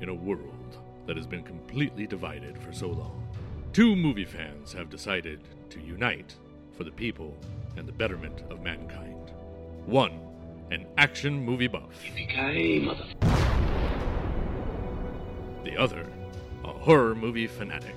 in a world that has been completely divided for so long. Two movie fans have decided to unite for the people and the betterment of mankind. One, an action movie buff. The other, a horror movie fanatic.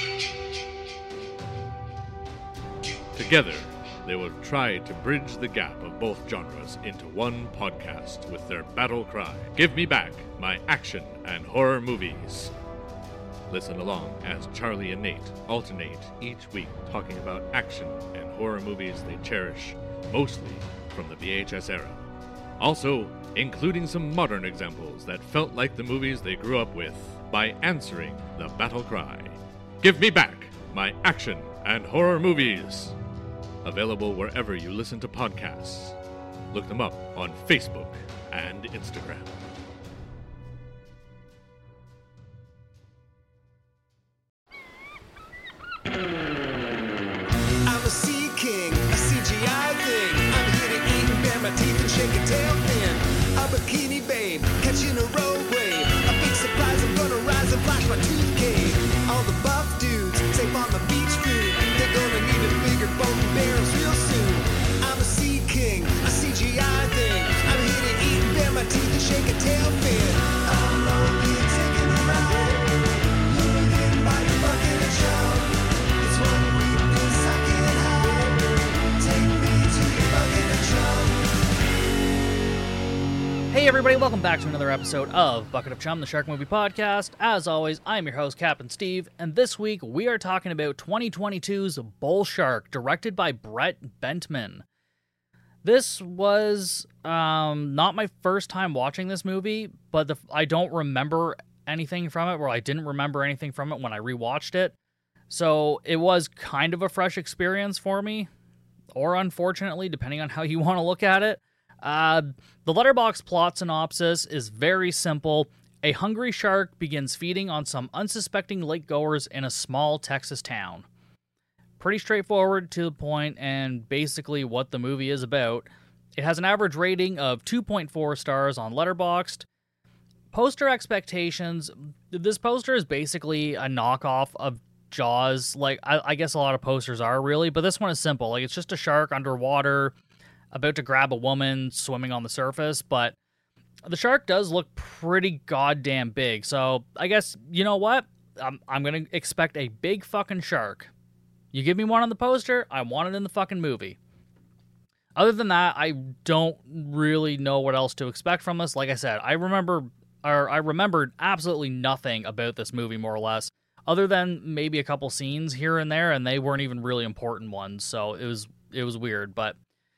Together, they will try to bridge the gap of both genres into one podcast with their battle cry, "Give me back my action and horror movies." Listen along as Charlie and Nate alternate each week talking about action and horror movies they cherish, mostly from the VHS era. Also, including some modern examples that felt like the movies they grew up with by answering the battle cry, "Give me back my action and horror movies." Available wherever you listen to podcasts. Look them up on Facebook and Instagram. I'm a sea king, a CGI thing. I'm here to eat and bare my teeth and shake a tail fin. A bikini babe, catching a road wave. A big surprise, I'm gonna rise and flash my toothcake. All the buff dudes, safe on the beach food. They're gonna need a bigger boat and barrels real soon. I'm a sea king, a CGI thing. I'm here to eat and bare my teeth and shake a tail fin. I'm lonely and taking a ride. Lured in by the bucket and shove. It's one weakness I can't hide. Take me to your bucket and shove. Hey everybody, welcome back to another episode of Bucket of Chum, the Shark Movie Podcast. As always, I'm your host, Captain Steve, and this week we are talking about 2022's Bull Shark, directed by Brett Bentman. This was not my first time watching this movie, but I don't remember anything from it, or I didn't remember anything from it when I rewatched it. So it was kind of a fresh experience for me, or unfortunately, depending on how you want to look at it. The Letterboxd plot synopsis is very simple. A hungry shark begins feeding on some unsuspecting lakegoers in a small Texas town. Pretty straightforward, to the point, and basically what the movie is about. It has an average rating of 2.4 stars on Letterboxd. Poster expectations. This poster is basically a knockoff of Jaws. Like, I guess a lot of posters are, really, but this one is simple. Like, it's just a shark underwater, about to grab a woman swimming on the surface, but the shark does look pretty goddamn big, so I guess, you know what? I'm gonna expect a big fucking shark. You give me one on the poster, I want it in the fucking movie. Other than that, I don't really know what else to expect from this. Like I said, I remembered absolutely nothing about this movie, more or less, other than maybe a couple scenes here and there, and they weren't even really important ones, so it was weird, but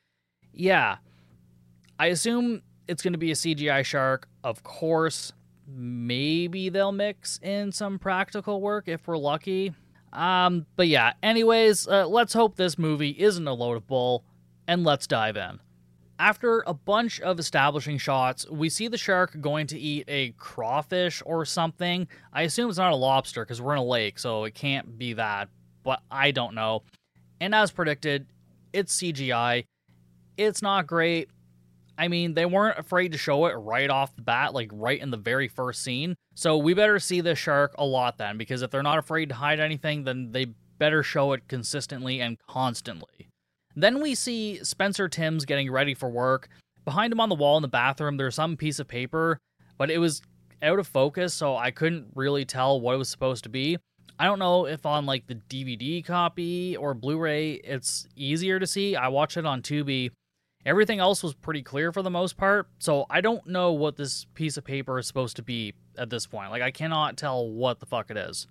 yeah, I assume it's going to be a CGI shark. Of course, maybe they'll mix in some practical work if we're lucky. But yeah, anyways, let's hope this movie isn't a load of bull, and let's dive in. After a bunch of establishing shots, we see the shark going to eat a crawfish or something. I assume it's not a lobster because we're in a lake, so it can't be that, but I don't know. And as predicted, it's CGI. It's not great. I mean, they weren't afraid to show it right off the bat, like right in the very first scene. So we better see this shark a lot then, because if they're not afraid to hide anything, then they better show it consistently and constantly. Then we see Spencer Timms getting ready for work. Behind him on the wall in the bathroom, there's some piece of paper, but it was out of focus, so I couldn't really tell what it was supposed to be. I don't know if on like the DVD copy or Blu-ray it's easier to see. I watched it on Tubi. Everything else was pretty clear for the most part, so I don't know what this piece of paper is supposed to be at this point. Like, I cannot tell what the fuck it is.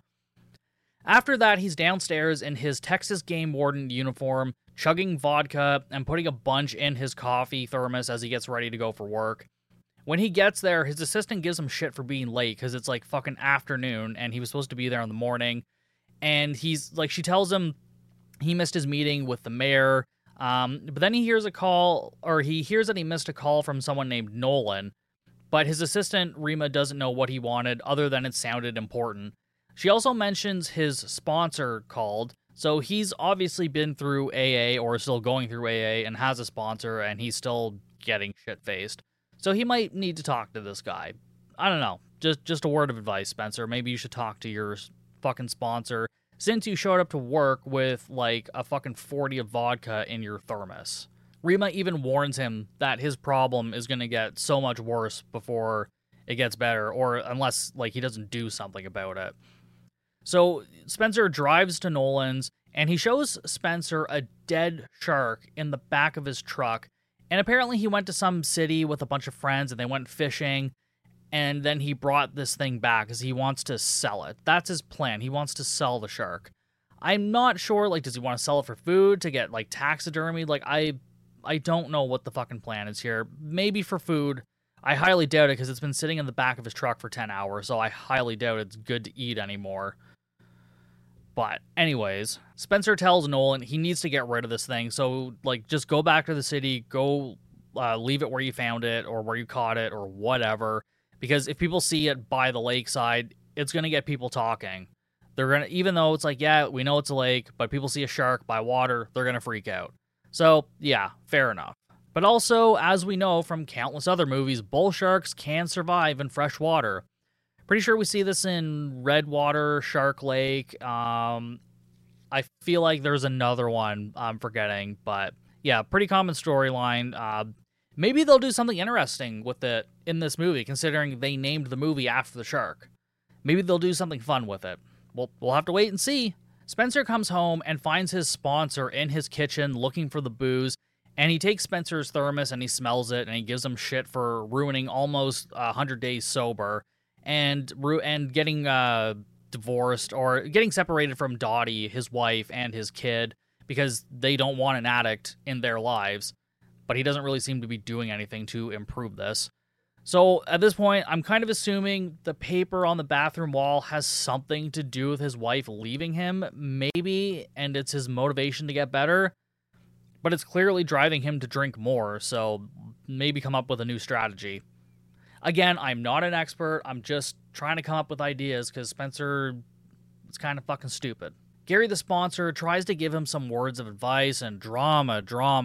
After that, he's downstairs in his Texas game warden uniform, chugging vodka and putting a bunch in his coffee thermos as he gets ready to go for work. When he gets there, his assistant gives him shit for being late because it's like fucking afternoon and he was supposed to be there in the morning. And he's like, she tells him he missed his meeting with the mayor. But then he hears he hears that he missed a call from someone named Nolan, but his assistant, Rima, doesn't know what he wanted other than it sounded important. She also mentions his sponsor called, so he's obviously been through AA or still going through AA and has a sponsor and he's still getting shit-faced. So he might need to talk to this guy. I don't know. Just a word of advice, Spencer. Maybe you should talk to your fucking sponsor since you showed up to work with like a fucking 40 of vodka in your thermos. Rima even warns him that his problem is going to get so much worse before it gets better, or unless like he doesn't do something about it. So Spencer drives to Nolan's, and he shows Spencer a dead shark in the back of his truck. And apparently he went to some city with a bunch of friends, and they went fishing, and then he brought this thing back because he wants to sell it. That's his plan. He wants to sell the shark. I'm not sure, like, does he want to sell it for food, to get, like, taxidermy? Like, I don't know what the fucking plan is here. Maybe for food. I highly doubt it because it's been sitting in the back of his truck for 10 hours, so I highly doubt it's good to eat anymore. But anyways, Spencer tells Nolan he needs to get rid of this thing, so like just go back to the city, go leave it where you found it or where you caught it or whatever, because if people see it by the lakeside, it's going to get people talking. They're going to, even though it's like, yeah, we know it's a lake, but people see a shark by water, they're going to freak out. So yeah, fair enough. But also, as we know from countless other movies, bull sharks can survive in fresh water. Pretty sure we see this in Redwater, Shark Lake. I feel like there's another one I'm forgetting, but yeah, pretty common storyline. Maybe they'll do something interesting with it in this movie, considering they named the movie after the shark. Maybe they'll do something fun with it. We'll have to wait and see. Spencer comes home and finds his sponsor in his kitchen looking for the booze, and he takes Spencer's thermos and he smells it, and he gives him shit for ruining almost 100 days sober. And getting divorced or getting separated from Dottie, his wife, and his kid because they don't want an addict in their lives. But he doesn't really seem to be doing anything to improve this. So at this point, I'm kind of assuming the paper on the bathroom wall has something to do with his wife leaving him, maybe, and it's his motivation to get better. But it's clearly driving him to drink more, so maybe come up with a new strategy. Again, I'm not an expert. I'm just trying to come up with ideas because Spencer is kind of fucking stupid. Gary, the sponsor, tries to give him some words of advice and drama.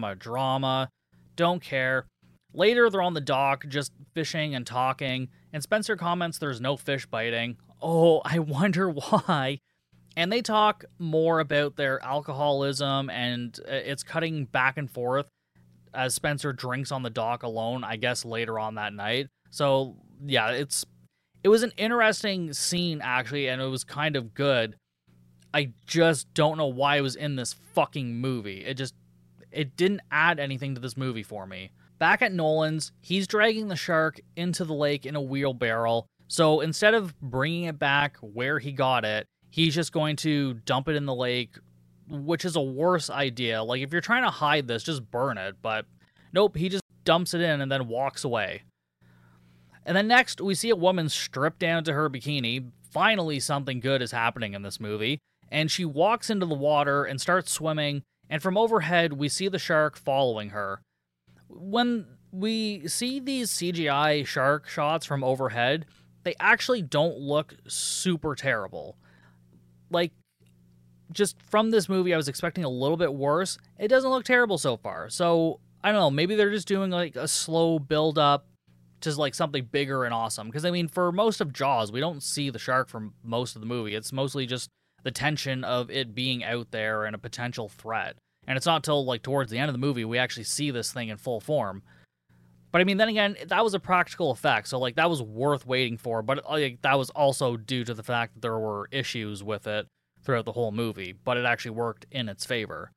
Don't care. Later, they're on the dock just fishing and talking, and Spencer comments there's no fish biting. Oh, I wonder why. And they talk more about their alcoholism, and it's cutting back and forth as Spencer drinks on the dock alone, I guess later on that night. So, yeah, it was an interesting scene, actually, and it was kind of good. I just don't know why it was in this fucking movie. It didn't add anything to this movie for me. Back at Nolan's, he's dragging the shark into the lake in a wheelbarrow. So instead of bringing it back where he got it, he's just going to dump it in the lake, which is a worse idea. Like, if you're trying to hide this, just burn it. But nope, he just dumps it in and then walks away. And then next, we see a woman stripped down to her bikini. Finally, something good is happening in this movie. And she walks into the water and starts swimming. And from overhead, we see the shark following her. When we see these CGI shark shots from overhead, they actually don't look super terrible. Like, just from this movie, I was expecting a little bit worse. It doesn't look terrible so far. So, I don't know, maybe they're just doing like a slow build-up to like something bigger and awesome. Because, I mean, for most of Jaws, we don't see the shark for most of the movie. It's mostly just the tension of it being out there and a potential threat. And it's not until like towards the end of the movie we actually see this thing in full form. But I mean, then again, that was a practical effect, so like that was worth waiting for. But like, that was also due to the fact that there were issues with it throughout the whole movie. But it actually worked in its favor.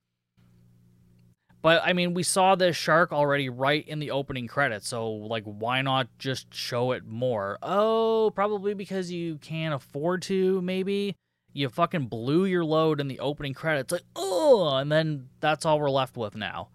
But I mean, we saw this shark already right in the opening credits, so like, why not just show it more? Oh, probably because you can't afford to, maybe. You fucking blew your load in the opening credits, like, oh, and then that's all we're left with now.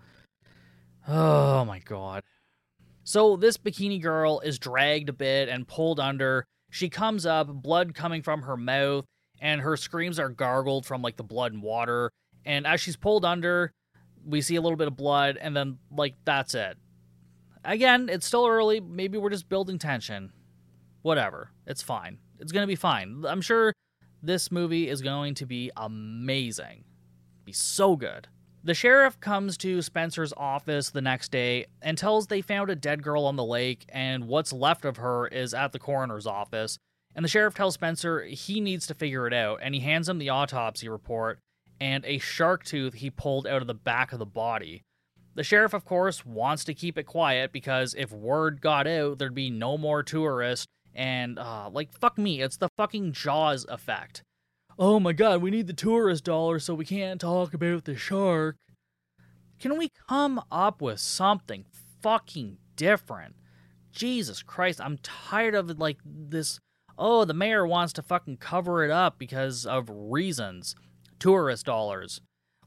Oh my god. So this bikini girl is dragged a bit and pulled under. She comes up, blood coming from her mouth, and her screams are gargled from like the blood and water. And as she's pulled under, we see a little bit of blood, and then like that's it. Again, it's still early. Maybe we're just building tension. Whatever. It's fine. It's gonna be fine. I'm sure this movie is going to be amazing. Be so good. The sheriff comes to Spencer's office the next day and tells they found a dead girl on the lake and what's left of her is at the coroner's office. And the sheriff tells Spencer he needs to figure it out, and he hands him the autopsy report and a shark tooth he pulled out of the back of the body. The sheriff, of course, wants to keep it quiet because if word got out, there'd be no more tourists, and, fuck me, it's the fucking Jaws effect. Oh my god, we need the tourist dollar so we can't talk about the shark. Can we come up with something fucking different? Jesus Christ, I'm tired of, this, oh, the mayor wants to fucking cover it up because of reasons. Tourist dollars.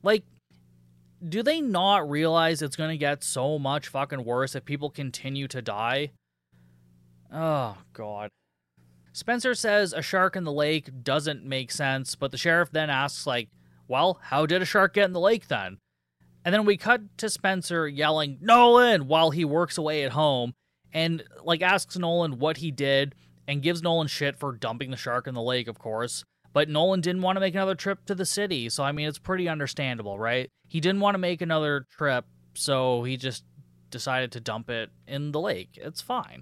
Do they not realize it's gonna get so much fucking worse if people continue to die? Oh, God. Spencer says a shark in the lake doesn't make sense, but the sheriff then asks, well, how did a shark get in the lake then? And then we cut to Spencer yelling, Nolan, while he works away at home, and, asks Nolan what he did, and gives Nolan shit for dumping the shark in the lake, of course. But Nolan didn't want to make another trip to the city, so, it's pretty understandable, right? He didn't want to make another trip, so he just decided to dump it in the lake. It's fine.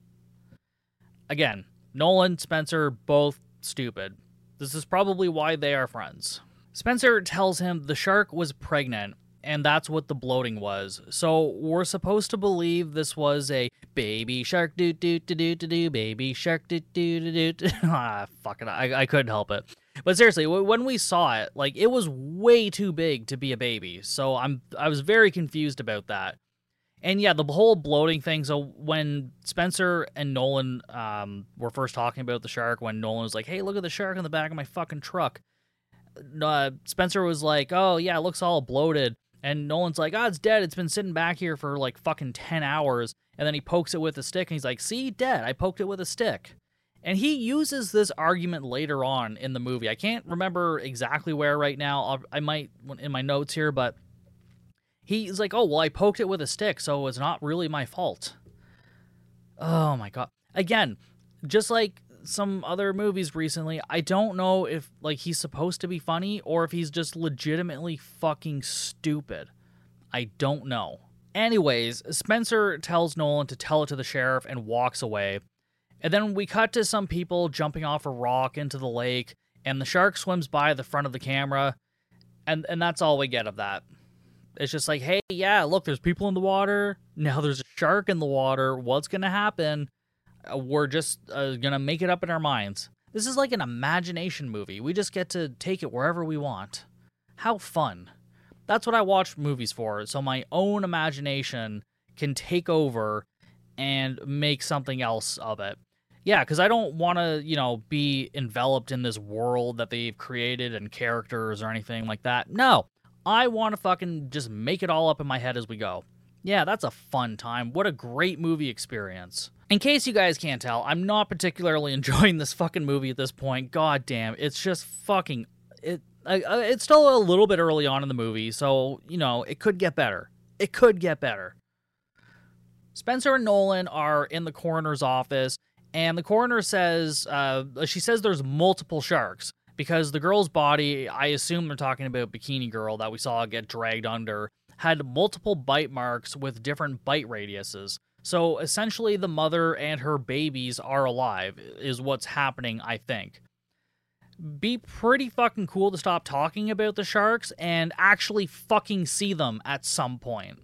Again, Nolan, Spencer, both stupid. This is probably why they are friends. Spencer tells him the shark was pregnant, and that's what the bloating was. So we're supposed to believe this was a baby shark, do-do-do-do-do-do, baby shark, do-do-do-do-do. Fuck it, I couldn't help it. But seriously, when we saw it, it was way too big to be a baby. So I was very confused about that. And yeah, the whole bloating thing, so when Spencer and Nolan were first talking about the shark, when Nolan was like, hey, look at the shark in the back of my fucking truck, Spencer was like, oh yeah, it looks all bloated. And Nolan's like, oh, it's dead. It's been sitting back here for fucking 10 hours. And then he pokes it with a stick, and he's like, see, dead. I poked it with a stick. And he uses this argument later on in the movie. I can't remember exactly where right now. I might in my notes here, but he's like, oh, well, I poked it with a stick, so it's not really my fault. Oh, my God. Again, just like some other movies recently, I don't know if, he's supposed to be funny or if he's just legitimately fucking stupid. I don't know. Anyways, Spencer tells Nolan to tell it to the sheriff and walks away. And then we cut to some people jumping off a rock into the lake, and the shark swims by the front of the camera, and that's all we get of that. It's just like, hey, yeah, look, there's people in the water. Now there's a shark in the water. What's going to happen? We're just going to make it up in our minds. This is like an imagination movie. We just get to take it wherever we want. How fun. That's what I watch movies for, so my own imagination can take over and make something else of it. Yeah, because I don't want to, be enveloped in this world that they've created and characters or anything like that. No. I want to fucking just make it all up in my head as we go. Yeah, that's a fun time. What a great movie experience. In case you guys can't tell, I'm not particularly enjoying this fucking movie at this point. God damn, it's just fucking... It's still a little bit early on in the movie, so, it could get better. It could get better. Spencer and Nolan are in the coroner's office, and the coroner says... she says there's multiple sharks. Because the girl's body, I assume they're talking about Bikini Girl that we saw get dragged under, had multiple bite marks with different bite radiuses. So essentially the mother and her babies are alive, is what's happening, I think. Be pretty fucking cool to stop talking about the sharks and actually fucking see them at some point.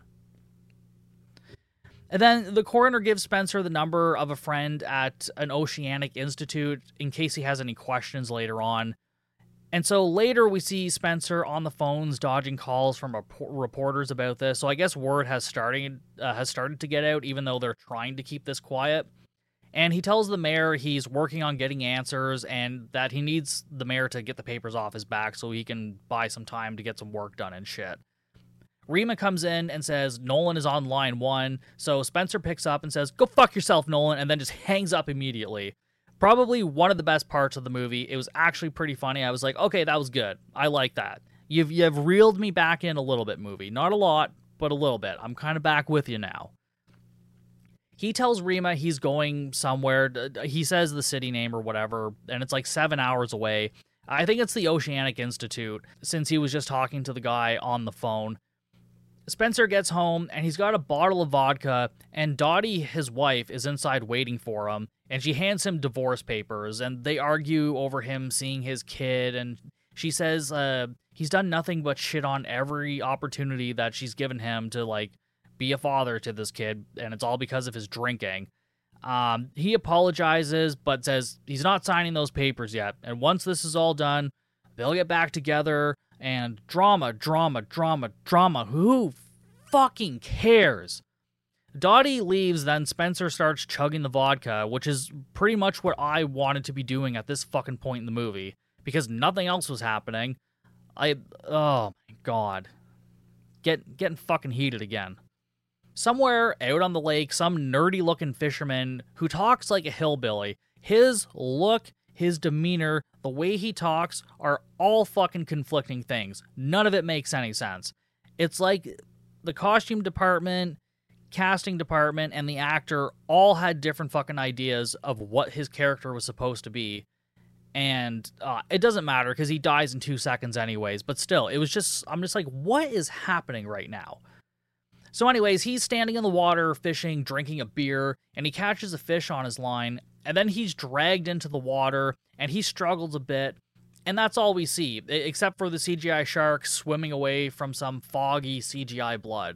And then the coroner gives Spencer the number of a friend at an oceanic institute in case he has any questions later on. And so later we see Spencer on the phones dodging calls from reporters about this. So I guess word has started to get out, even though they're trying to keep this quiet. And he tells the mayor he's working on getting answers and that he needs the mayor to get the papers off his back so he can buy some time to get some work done and shit. Rima comes in and says Nolan is on line 1, so Spencer picks up and says, go fuck yourself, Nolan, and then just hangs up immediately. Probably one of the best parts of the movie. It was actually pretty funny. I was like, okay, that was good. I like that. You've reeled me back in a little bit, movie. Not a lot, but a little bit. I'm kind of back with you now. He tells Rima he's going somewhere. He says the city name or whatever, and it's 7 hours away. I think it's the Oceanic Institute, since he was just talking to the guy on the phone. Spencer gets home, and he's got a bottle of vodka, and Dottie, his wife, is inside waiting for him, and she hands him divorce papers, and they argue over him seeing his kid, and she says he's done nothing but shit on every opportunity that she's given him to, like, be a father to this kid, and it's all because of his drinking. He apologizes, but says he's not signing those papers yet, and once this is all done, they'll get back together, and drama. Who fucking cares? Dottie leaves, then Spencer starts chugging the vodka, which is pretty much what I wanted to be doing at this fucking point in the movie, because nothing else was happening. Oh my god. Getting fucking heated again. Somewhere out on the lake, some nerdy-looking fisherman who talks like a hillbilly. His look, his demeanor, the way he talks are all fucking conflicting things. None of it makes any sense. It's like the costume department, casting department, and the actor all had different fucking ideas of what his character was supposed to be. And it doesn't matter because he dies in 2 seconds anyways. But still, I'm just like, what is happening right now? So anyways, he's standing in the water, fishing, drinking a beer, and he catches a fish on his line, and then he's dragged into the water, and he struggles a bit, and that's all we see, except for the CGI shark swimming away from some foggy CGI blood.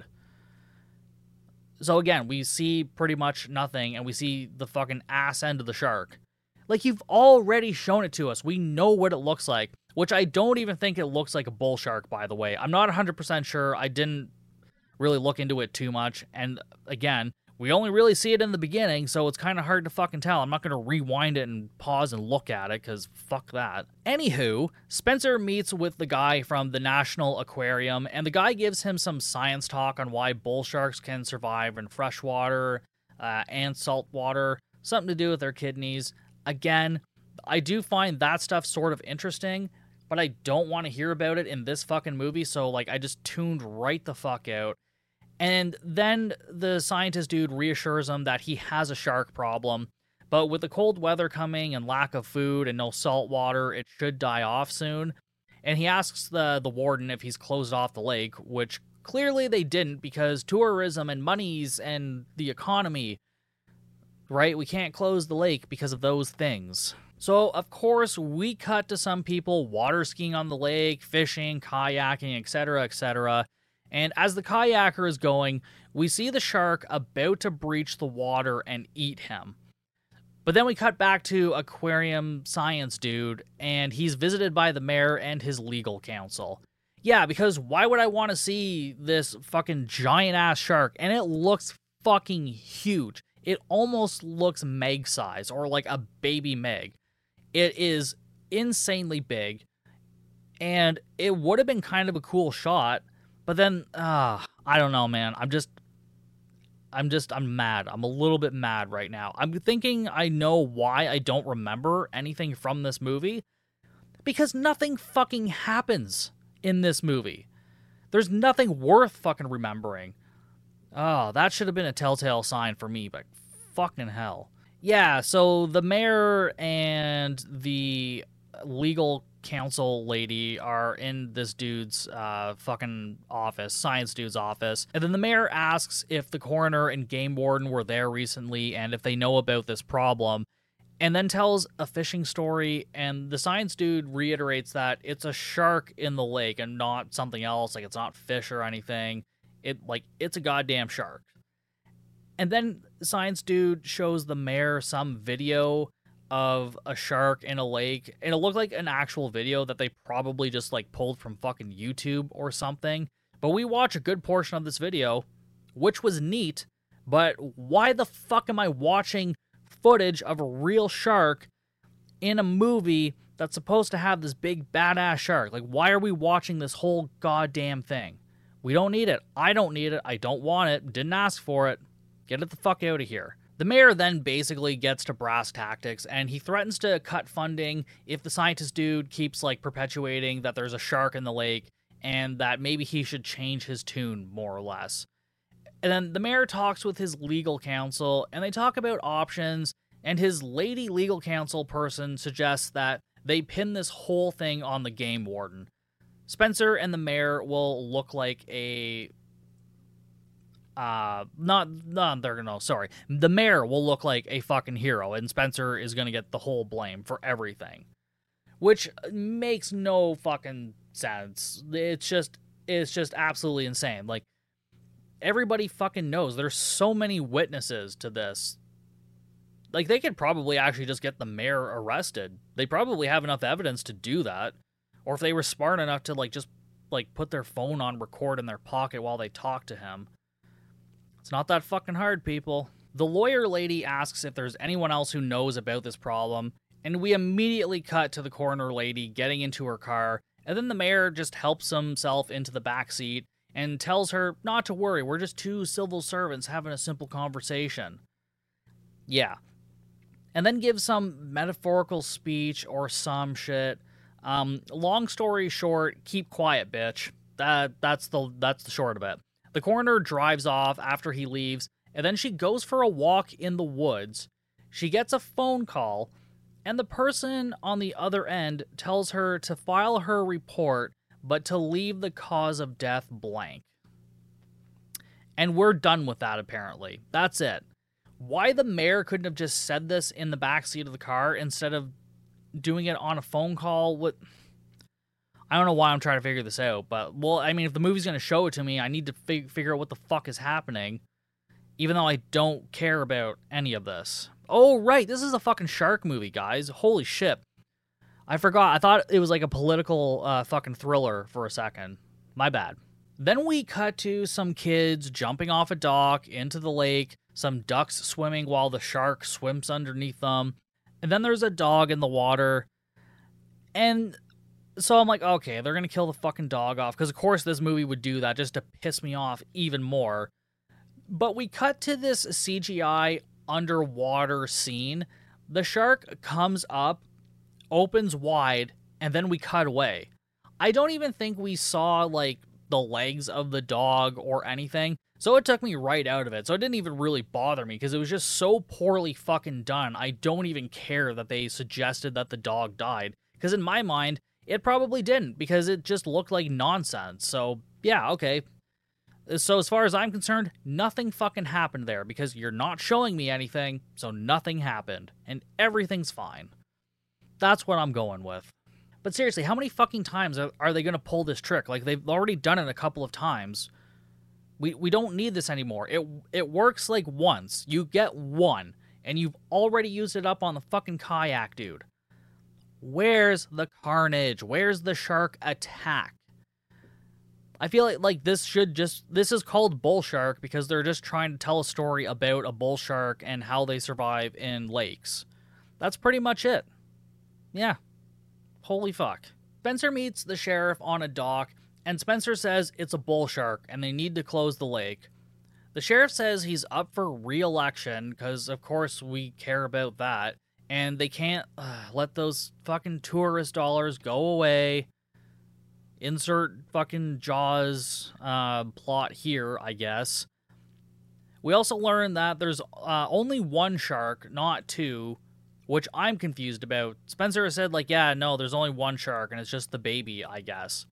So again, we see pretty much nothing, and we see the fucking ass end of the shark. Like, you've already shown it to us. We know what it looks like, which I don't even think it looks like a bull shark, by the way. I'm not 100% sure. I didn't really look into it too much, and again, we only really see it in the beginning, so it's kind of hard to fucking tell. I'm not going to rewind it and pause and look at it, because fuck that. Anywho, Spencer meets with the guy from the National Aquarium, and the guy gives him some science talk on why bull sharks can survive in freshwater and saltwater, something to do with their kidneys. Again, I do find that stuff sort of interesting, but I don't want to hear about it in this fucking movie, so like I just tuned right the fuck out. And then the scientist dude reassures him that he has a shark problem, but with the cold weather coming and lack of food and no salt water, it should die off soon. And he asks the warden if he's closed off the lake, which clearly they didn't, because tourism and monies and the economy, right? We can't close the lake because of those things. So, of course, we cut to some people water skiing on the lake, fishing, kayaking, etc., etc., and as the kayaker is going, we see the shark about to breach the water and eat him. But then we cut back to aquarium science dude, and he's visited by the mayor and his legal counsel. Yeah, because why would I want to see this fucking giant-ass shark? And it looks fucking huge. It almost looks Meg size, or like a baby Meg. It is insanely big, and it would have been kind of a cool shot. But then, I don't know, man. I'm mad. I'm a little bit mad right now. I'm thinking I know why I don't remember anything from this movie. Because nothing fucking happens in this movie. There's nothing worth fucking remembering. Oh, that should have been a telltale sign for me, but fucking hell. Yeah, so the mayor and the legal counsel lady are in this dude's fucking office, science dude's office, and then the mayor asks if the coroner and game warden were there recently and if they know about this problem, and then tells a fishing story, and the science dude reiterates that it's a shark in the lake and not something else, like it's not fish or anything. It's a goddamn shark. And then the science dude shows the mayor some video of a shark in a lake, and it looked like an actual video that they probably just like pulled from fucking YouTube or something. But we watch a good portion of this video, which was neat, but why the fuck am I watching footage of a real shark in a movie that's supposed to have this big badass shark? Like, why are we watching this whole goddamn thing? We don't need it. I don't need it. I don't want it. Didn't ask for it. Get it the fuck out of here. The mayor then basically gets to brass tactics, and he threatens to cut funding if the scientist dude keeps like perpetuating that there's a shark in the lake and that maybe he should change his tune, more or less. And then the mayor talks with his legal counsel, and they talk about options, and his lady legal counsel person suggests that they pin this whole thing on the game warden. Spencer and the mayor will look like a... The mayor will look like a fucking hero, and Spencer is going to get the whole blame for everything. Which makes no fucking sense. It's just absolutely insane. Like, everybody fucking knows. There's so many witnesses to this. Like, they could probably actually just get the mayor arrested. They probably have enough evidence to do that. Or if they were smart enough to, like, just, like, put their phone on record in their pocket while they talk to him. It's not that fucking hard, people. The lawyer lady asks if there's anyone else who knows about this problem, and we immediately cut to the coroner lady getting into her car, and then the mayor just helps himself into the back seat and tells her not to worry, we're just two civil servants having a simple conversation. Yeah. And then gives some metaphorical speech or some shit. Long story short, keep quiet, bitch. That's the short of it. The coroner drives off after he leaves, and then she goes for a walk in the woods. She gets a phone call, and the person on the other end tells her to file her report, but to leave the cause of death blank. And we're done with that, apparently. That's it. Why the mayor couldn't have just said this in the backseat of the car instead of doing it on a phone call? I don't know why I'm trying to figure this out, but, well, I mean, if the movie's going to show it to me, I need to figure out what the fuck is happening, even though I don't care about any of this. Oh, right, this is a fucking shark movie, guys. Holy shit. I forgot. I thought it was like a political fucking thriller for a second. My bad. Then we cut to some kids jumping off a dock into the lake, some ducks swimming while the shark swims underneath them, and then there's a dog in the water. And so I'm like, okay, they're going to kill the fucking dog off, because of course this movie would do that just to piss me off even more. But we cut to this CGI underwater scene. The shark comes up, opens wide, and then we cut away. I don't even think we saw, like, the legs of the dog or anything, so it took me right out of it. So it didn't even really bother me, because it was just so poorly fucking done. I don't even care that they suggested that the dog died, because in my mind, it probably didn't, because it just looked like nonsense. So, yeah, okay. So as far as I'm concerned, nothing fucking happened there, because you're not showing me anything, so nothing happened, and everything's fine. That's what I'm going with. But seriously, how many fucking times are they going to pull this trick? Like, they've already done it a couple of times. We don't need this anymore. It works like once. You get one, and you've already used it up on the fucking kayak, dude. Where's the carnage? Where's the shark attack? I feel like this is called Bull Shark because they're just trying to tell a story about a bull shark and how they survive in lakes. That's pretty much it. Yeah. Holy fuck. Spencer meets the sheriff on a dock, and Spencer says it's a bull shark and they need to close the lake. The sheriff says he's up for re-election because, of course, we care about that, and they can't let those fucking tourist dollars go away. Insert fucking Jaws plot here, I guess. We also learn that there's only one shark, not two, which I'm confused about. Spencer said, like, yeah, no, there's only one shark, and it's just the baby, I guess.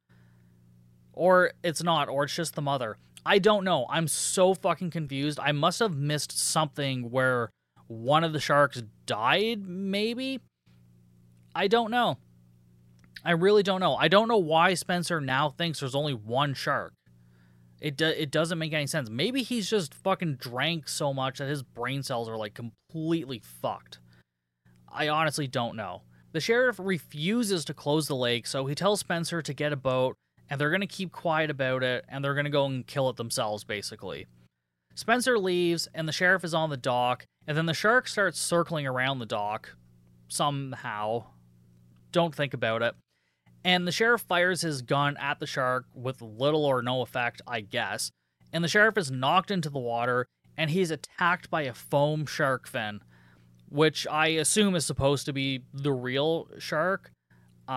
Or it's not, or it's just the mother. I don't know. I'm so fucking confused. I must have missed something where one of the sharks died, maybe? I don't know. I really don't know. I don't know why Spencer now thinks there's only one shark. It doesn't make any sense. Maybe he's just fucking drank so much that his brain cells are, like, completely fucked. I honestly don't know. The sheriff refuses to close the lake, so he tells Spencer to get a boat, and they're going to keep quiet about it, and they're going to go and kill it themselves, basically. Spencer leaves, and the sheriff is on the dock, and then the shark starts circling around the dock. Somehow. Don't think about it. And the sheriff fires his gun at the shark with little or no effect, I guess. And the sheriff is knocked into the water, and he's attacked by a foam shark fin, which I assume is supposed to be the real shark. But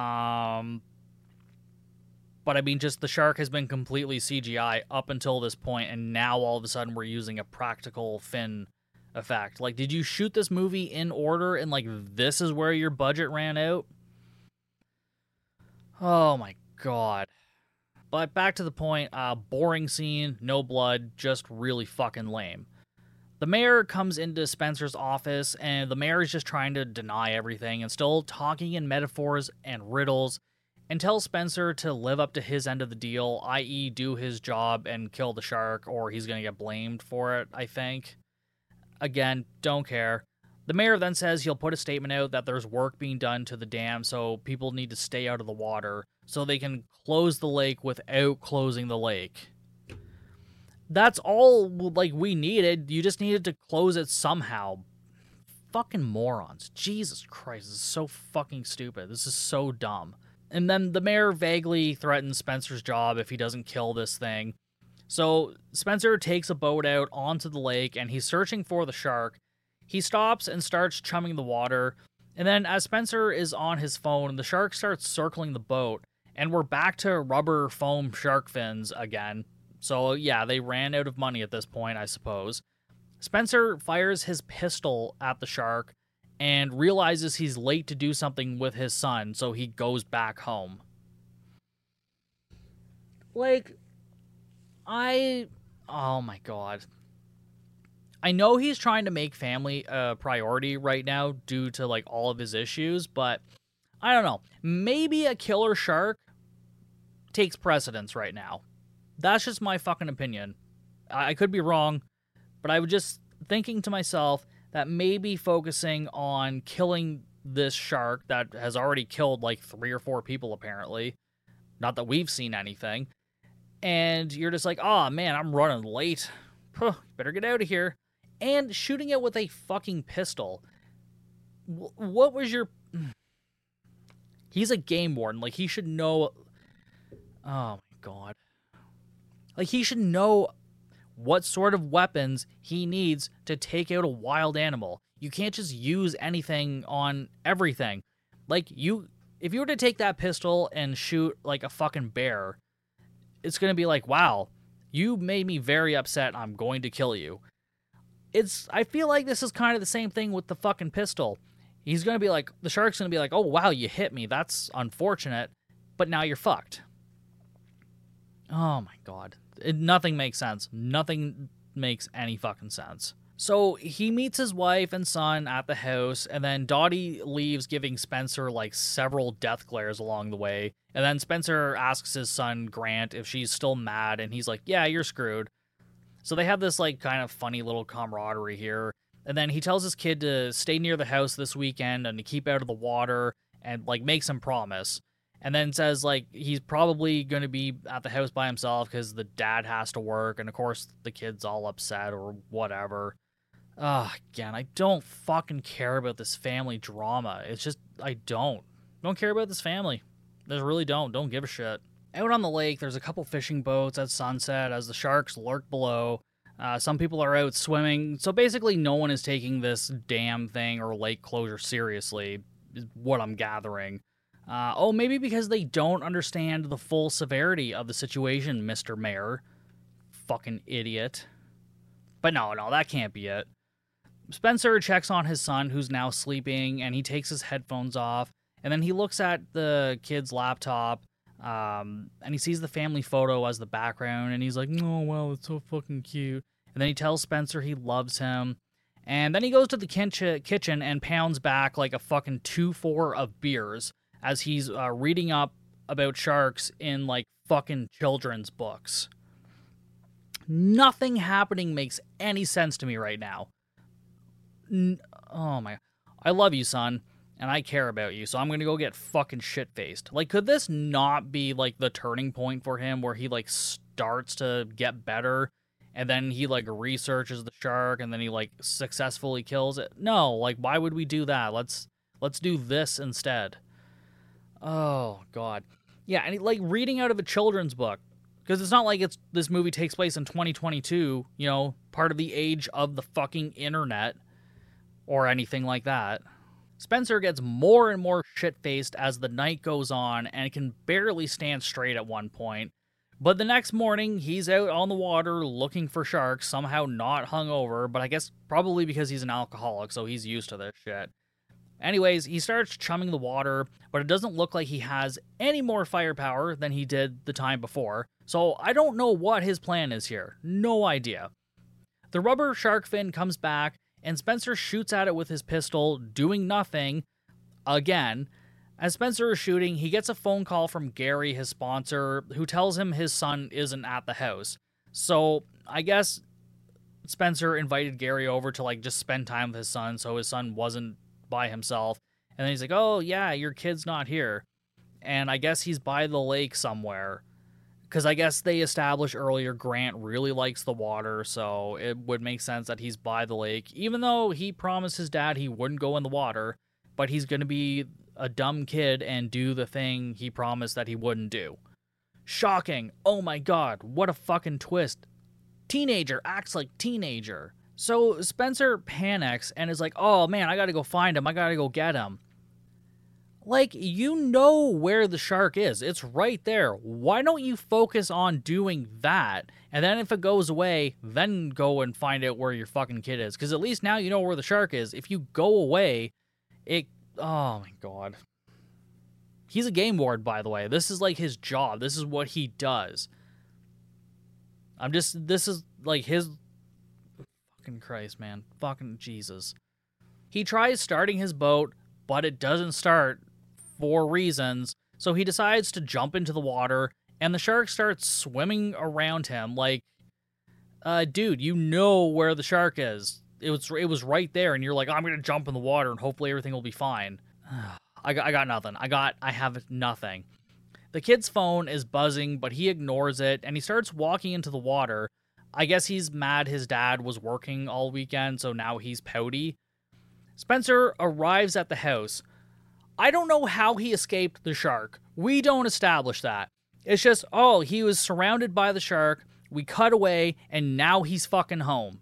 I mean, just the shark has been completely CGI up until this point, and now all of a sudden we're using a practical fin effect. Like, did you shoot this movie in order, and, like, this is where your budget ran out? Oh my god. But back to the point, boring scene, no blood, just really fucking lame. The mayor comes into Spencer's office, and the mayor is just trying to deny everything and still talking in metaphors and riddles and tells Spencer to live up to his end of the deal, i.e. do his job and kill the shark, or he's going to get blamed for it, I think. Again, don't care. The mayor then says he'll put a statement out that there's work being done to the dam, so people need to stay out of the water so they can close the lake without closing the lake. That's all, like, we needed. You just needed to close it somehow. Fucking morons. Jesus Christ, this is so fucking stupid. This is so dumb. And then the mayor vaguely threatens Spencer's job if he doesn't kill this thing. So Spencer takes a boat out onto the lake, and he's searching for the shark. He stops and starts chumming the water. And then as Spencer is on his phone, the shark starts circling the boat. And we're back to rubber foam shark fins again. So yeah, they ran out of money at this point, I suppose. Spencer fires his pistol at the shark and realizes he's late to do something with his son, so he goes back home. Oh my god. I know he's trying to make family a priority right now due to, like, all of his issues, but I don't know. Maybe a killer shark takes precedence right now. That's just my fucking opinion. I could be wrong, but I was just thinking to myself that maybe focusing on killing this shark that has already killed like 3 or 4 people apparently, not that we've seen anything, and you're just like, oh man, I'm running late. Better get out of here. And shooting it with a fucking pistol. What was your... He's a game warden. Like, he should know... Oh my god. Like, he should know what sort of weapons he needs to take out a wild animal. You can't just use anything on everything. Like, if you were to take that pistol and shoot, like, a fucking bear, it's gonna be like, wow, you made me very upset, I'm going to kill you. I feel like this is kind of the same thing with the fucking pistol. He's gonna be like, the shark's gonna be like, oh wow, you hit me, that's unfortunate, but now you're fucked. Oh my god. Nothing makes sense. Nothing makes any fucking sense. So he meets his wife and son at the house, and then Dottie leaves giving Spencer like several death glares along the way. And then Spencer asks his son Grant if she's still mad, and he's like, yeah, you're screwed. So they have this like kind of funny little camaraderie here. And then he tells his kid to stay near the house this weekend and to keep out of the water and like makes him promise. And then says, like, he's probably going to be at the house by himself because the dad has to work. And, of course, the kid's all upset or whatever. Again, I don't fucking care about this family drama. It's just, I don't care about this family. I just really don't. Don't give a shit. Out on the lake, there's a couple fishing boats at sunset as the sharks lurk below. Some people are out swimming. So, basically, no one is taking this dam thing or lake closure seriously, is what I'm gathering. Maybe because they don't understand the full severity of the situation, Mr. Mayor. Fucking idiot. But no, that can't be it. Spencer checks on his son, who's now sleeping, and he takes his headphones off, and then he looks at the kid's laptop, and he sees the family photo as the background, and he's like, oh, wow, it's so fucking cute. And then he tells Spencer he loves him, and then he goes to the kitchen and pounds back like a fucking 2-4 of beers, as he's reading up about sharks in, like, fucking children's books. Nothing happening makes any sense to me right now. Oh my... I love you, son, and I care about you, so I'm gonna go get fucking shit-faced. Like, could this not be, like, the turning point for him where he, like, starts to get better, and then he, like, researches the shark, and then he, like, successfully kills it? No, like, why would we do that? Let's do this instead. Oh, God. Yeah, and like reading out of a children's book. Because it's not like this movie takes place in 2022, you know, part of the age of the fucking internet. Or anything like that. Spencer gets more and more shit-faced as the night goes on and can barely stand straight at one point. But the next morning, he's out on the water looking for sharks, somehow not hungover, but I guess probably because he's an alcoholic, so he's used to this shit. Anyways, he starts chumming the water, but it doesn't look like he has any more firepower than he did the time before. So I don't know what his plan is here. No idea. The rubber shark fin comes back, and Spencer shoots at it with his pistol, doing nothing again. As Spencer is shooting, he gets a phone call from Gary, his sponsor, who tells him his son isn't at the house. So I guess Spencer invited Gary over to just spend time with his son, so his son wasn't by himself. And then he's like, oh yeah, your kid's not here. And I guess he's by the lake somewhere. Because I guess they established earlier Grant really likes the water, so it would make sense that he's by the lake, even though he promised his dad he wouldn't go in the water, but he's going to be a dumb kid and do the thing he promised that he wouldn't do. Shocking. Oh my god, what a fucking twist. Teenager acts like teenager. So Spencer panics and is like, oh man, I gotta go find him. I gotta go get him. You know where the shark is. It's right there. Why don't you focus on doing that? And then if it goes away, then go and find out where your fucking kid is. Because at least now you know where the shark is. If you go away, oh my god. He's a game ward, by the way. This is his job. This is what he does. This is his... Fucking Christ, man. Fucking Jesus. He tries starting his boat, but it doesn't start for reasons, so he decides to jump into the water, and the shark starts swimming around him dude, you know where the shark is. It was right there, and you're like, oh, I'm gonna jump in the water, and hopefully everything will be fine. I got nothing. I have nothing. The kid's phone is buzzing, but he ignores it, and he starts walking into the water. I guess he's mad his dad was working all weekend, so now he's pouty. Spencer arrives at the house. I don't know how he escaped the shark. We don't establish that. It's just, oh, he was surrounded by the shark, we cut away, and now he's fucking home.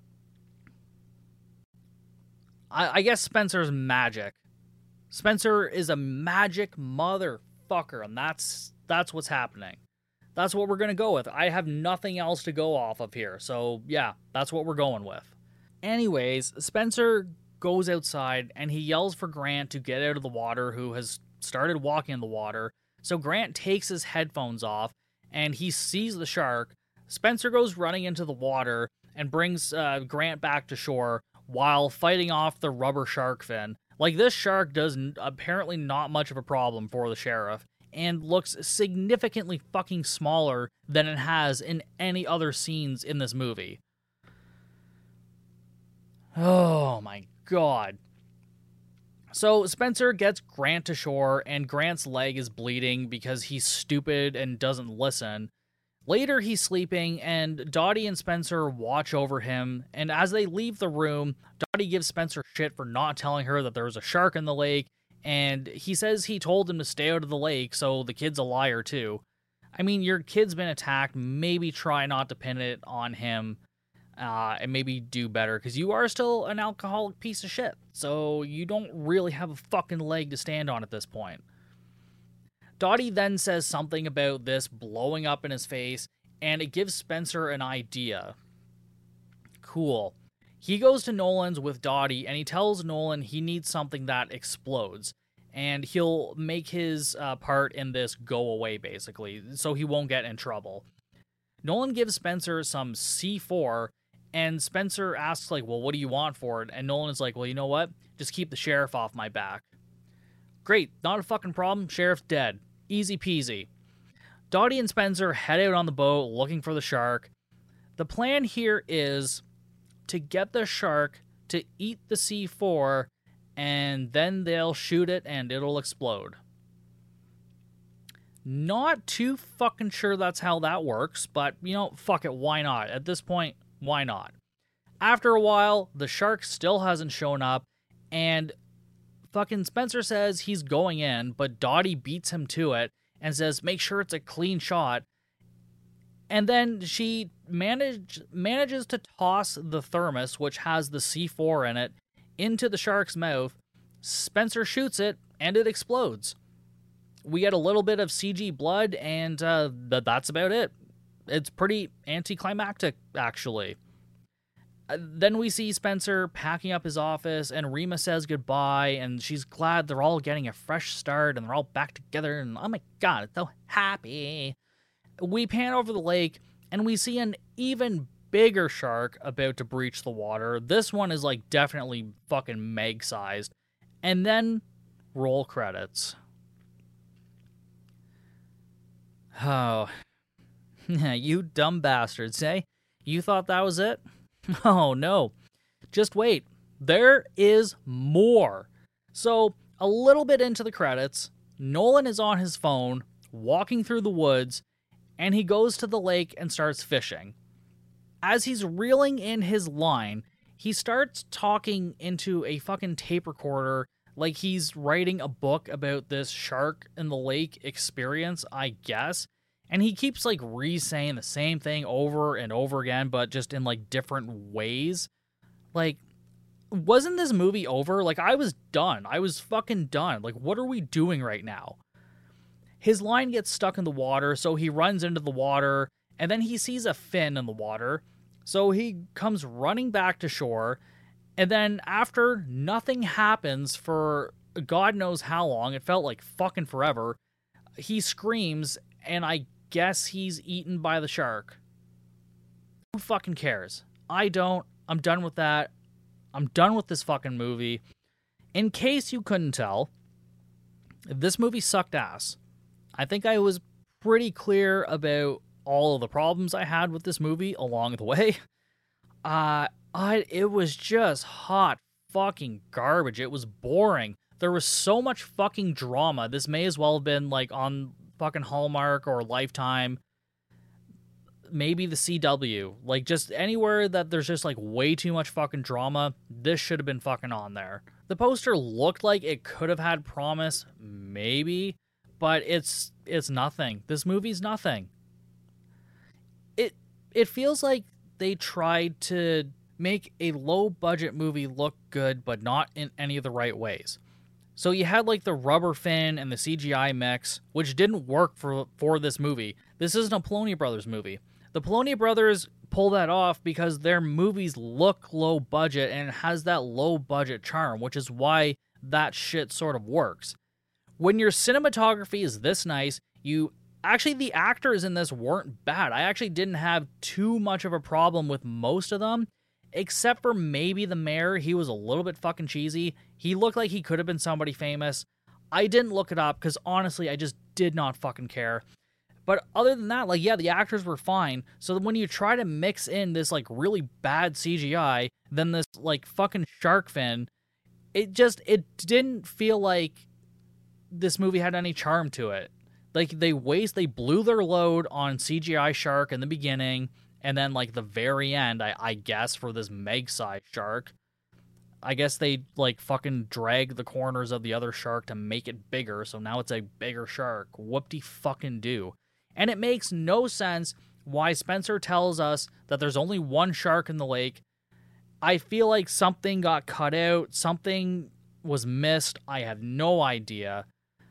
I guess Spencer's magic. Spencer is a magic motherfucker, and that's what's happening. That's what we're going to go with. I have nothing else to go off of here. So, yeah, that's what we're going with. Anyways, Spencer goes outside and he yells for Grant to get out of the water, who has started walking in the water. So Grant takes his headphones off and he sees the shark. Spencer goes running into the water and brings Grant back to shore while fighting off the rubber shark fin. This shark does apparently not much of a problem for the sheriff, and looks significantly fucking smaller than it has in any other scenes in this movie. Oh my god. So Spencer gets Grant to shore, and Grant's leg is bleeding because he's stupid and doesn't listen. Later, he's sleeping, and Dottie and Spencer watch over him, and as they leave the room, Dottie gives Spencer shit for not telling her that there was a shark in the lake, and he says he told him to stay out of the lake, so the kid's a liar too. I mean, your kid's been attacked, maybe try not to pin it on him, and maybe do better, because you are still an alcoholic piece of shit, so you don't really have a fucking leg to stand on at this point. Dottie then says something about this blowing up in his face, and it gives Spencer an idea. Cool. He goes to Nolan's with Dottie, and he tells Nolan he needs something that explodes, and he'll make his part in this go away, basically, so he won't get in trouble. Nolan gives Spencer some C4, and Spencer asks, well, what do you want for it? And Nolan is like, well, you know what? Just keep the sheriff off my back. Great, not a fucking problem, sheriff's dead. Easy peasy. Dottie and Spencer head out on the boat looking for the shark. The plan here is to get the shark to eat the C4, and then they'll shoot it and it'll explode. Not too fucking sure that's how that works, but, fuck it, why not? At this point, why not? After a while, the shark still hasn't shown up, and fucking Spencer says he's going in, but Dottie beats him to it and says, make sure it's a clean shot. And then she manages to toss the thermos, which has the C4 in it, into the shark's mouth. Spencer shoots it, and it explodes. We get a little bit of CG blood, and that's about it. It's pretty anticlimactic, actually. Then we see Spencer packing up his office, and Rima says goodbye, and she's glad they're all getting a fresh start, and they're all back together, and oh my god, it's so happy. We pan over the lake, and we see an even bigger shark about to breach the water. This one is, like, definitely fucking Meg-sized. And then, roll credits. Oh. You dumb bastards, eh? You thought that was it? Oh, no. Just wait. There is more. So, a little bit into the credits, Nolan is on his phone, walking through the woods, and he goes to the lake and starts fishing. As he's reeling in his line, he starts talking into a fucking tape recorder like he's writing a book about this shark in the lake experience, I guess. And he keeps, like, re-saying the same thing over and over again, but just in, like, different ways. Like, wasn't this movie over? Like, I was done. I was fucking done. Like, what are we doing right now? His line gets stuck in the water, so he runs into the water, and then he sees a fin in the water, so he comes running back to shore, and then after nothing happens for God knows how long, it felt like fucking forever, he screams, and I guess he's eaten by the shark. Who fucking cares? I don't. I'm done with that. I'm done with this fucking movie. In case you couldn't tell, this movie sucked ass. I think I was pretty clear about all of the problems I had with this movie along the way. It was just hot fucking garbage. It was boring. There was so much fucking drama. This may as well have been, like, on fucking Hallmark or Lifetime, maybe the CW, like, just anywhere that there's just, like, way too much fucking drama. This should have been fucking on there. The poster looked like it could have had promise, maybe, but it's nothing. This movie's nothing. It feels like they tried to make a low budget movie look good, but not in any of the right ways. So you had, like, the rubber fin and the CGI mix, which didn't work for this movie. This isn't a Poloni Brothers movie. The Poloni Brothers pull that off because their movies look low budget and it has that low budget charm, which is why that shit sort of works. When your cinematography is this nice, actually, the actors in this weren't bad. I actually didn't have too much of a problem with most of them. Except for maybe the mayor, he was a little bit fucking cheesy. He looked like he could have been somebody famous. I didn't look it up because honestly, I just did not fucking care. But other than that, like, yeah, the actors were fine. So when you try to mix in this, like, really bad CGI, then this, like, fucking shark fin, it didn't feel like this movie had any charm to it. Like, they blew their load on CGI shark in the beginning. And then, like, the very end, I guess, for this Meg-sized shark, I guess they, like, fucking dragged the corners of the other shark to make it bigger, so now it's a bigger shark. Whoop-de-fucking-do. And it makes no sense why Spencer tells us that there's only one shark in the lake. I feel like something got cut out, something was missed, I have no idea.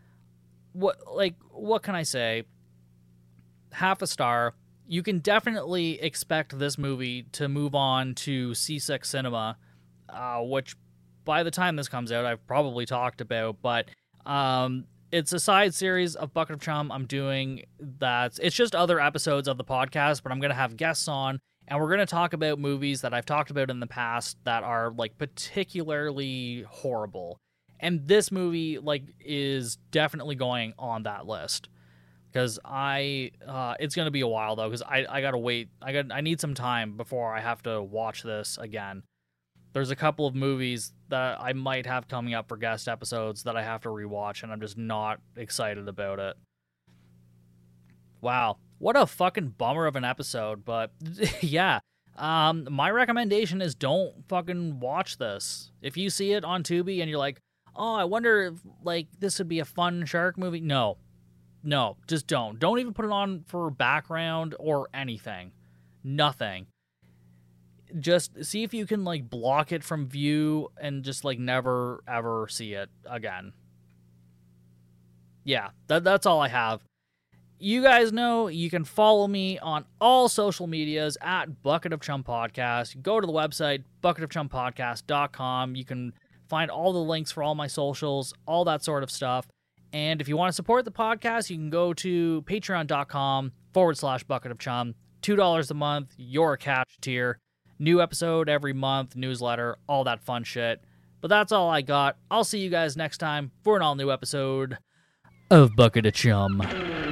What can I say? Half a star. You can definitely expect this movie to move on to C6 Cinema, which by the time this comes out, I've probably talked about, but it's a side series of Bucket of Chum I'm doing that. It's just other episodes of the podcast, but I'm going to have guests on, and we're going to talk about movies that I've talked about in the past that are, like, particularly horrible. And this movie, like, is definitely going on that list. Because it's going to be a while, though, because I got to wait. I need some time before I have to watch this again. There's a couple of movies that I might have coming up for guest episodes that I have to rewatch, and I'm just not excited about it. Wow. What a fucking bummer of an episode, but yeah. My recommendation is don't fucking watch this. If you see it on Tubi and you're like, oh, I wonder if, like, this would be a fun shark movie. No, just don't. Don't even put it on for background or anything. Nothing. Just see if you can, like, block it from view and just, like, never, ever see it again. Yeah, that's all I have. you guys know you can follow me on all social medias at Bucket of Chum Podcast. Go to the website, bucketofchumpodcast.com. You can find all the links for all my socials, all that sort of stuff. And if you want to support the podcast, you can go to patreon.com/Bucket of Chum. $2 a month, your cash tier. New episode every month, newsletter, all that fun shit. But that's all I got. I'll see you guys next time for an all-new episode of Bucket of Chum.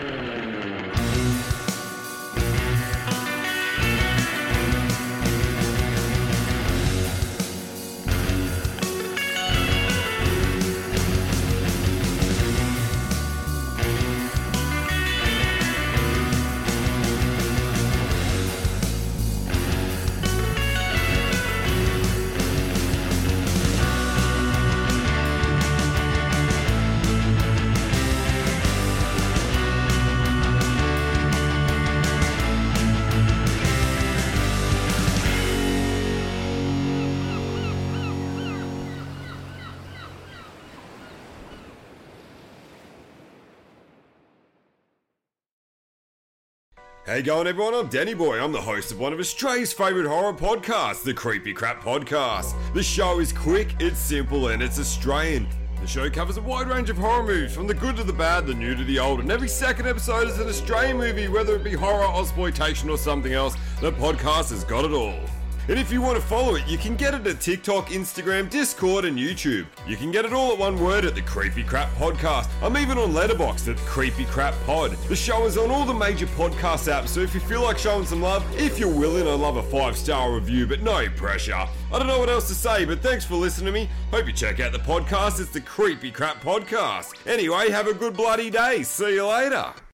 Hey going everyone, I'm Danny Boy. I'm the host of one of Australia's favourite horror podcasts, the Creepy Crap Podcast. The show is quick, it's simple and it's Australian. The show covers a wide range of horror movies, from the good to the bad, the new to the old, and every second episode is an Australian movie, whether it be horror, exploitation or something else. The podcast has got it all. And if you want to follow it, you can get it at TikTok, Instagram, Discord and YouTube. You can get it all at one word at the Creepy Crap Podcast. I'm even on Letterboxd at Creepy Crap Pod. The show is on all the major podcast apps, so if you feel like showing some love, if you're willing, I'd love a 5-star review, but no pressure. I don't know what else to say, but thanks for listening to me. Hope you check out the podcast. It's the Creepy Crap Podcast. Anyway, have a good bloody day. See you later.